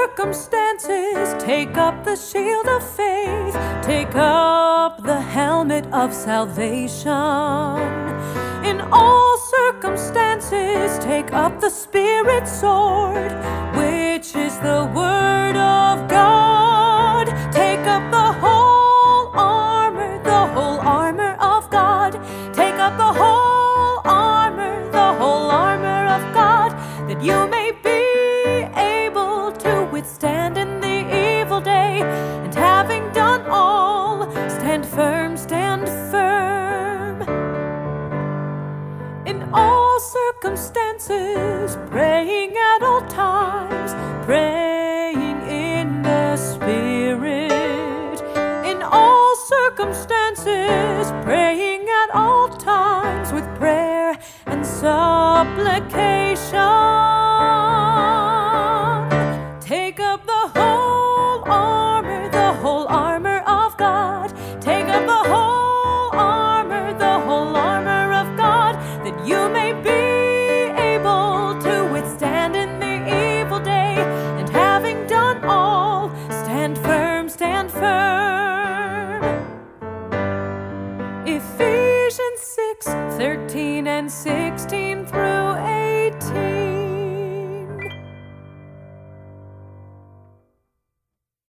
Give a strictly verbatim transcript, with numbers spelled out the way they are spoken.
circumstances, take up the shield of faith, take up the helmet of salvation. In all circumstances, take up the Spirit's sword, which is the Word of God. Take up the whole armor, the whole armor of God. Take up the whole armor, the whole armor of God, that you may be able to withstand in the evil day, and having done all, stand firm, stand firm. In all circumstances, praying at all times, praying in the Spirit. In all circumstances, praying at all times with prayer and supplication.